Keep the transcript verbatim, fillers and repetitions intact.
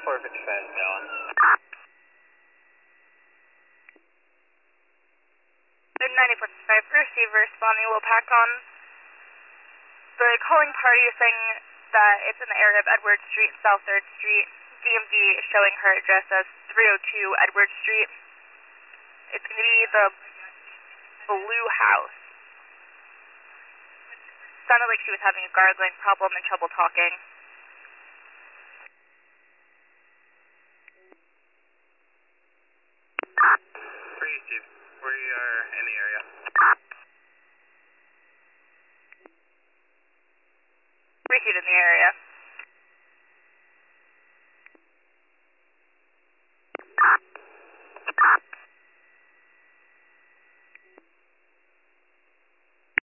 four fifty-five down. ninety-four fifty-five, receiver responding, we'll pack on. The calling party is saying that it's in the area of Edward Street and South third Street. D M V is showing her address as three oh two Edward Street. It's going to be the Blue House. Sounded like she was having a gargling problem and trouble talking. Three, Steve. We are in the area. Received in the area.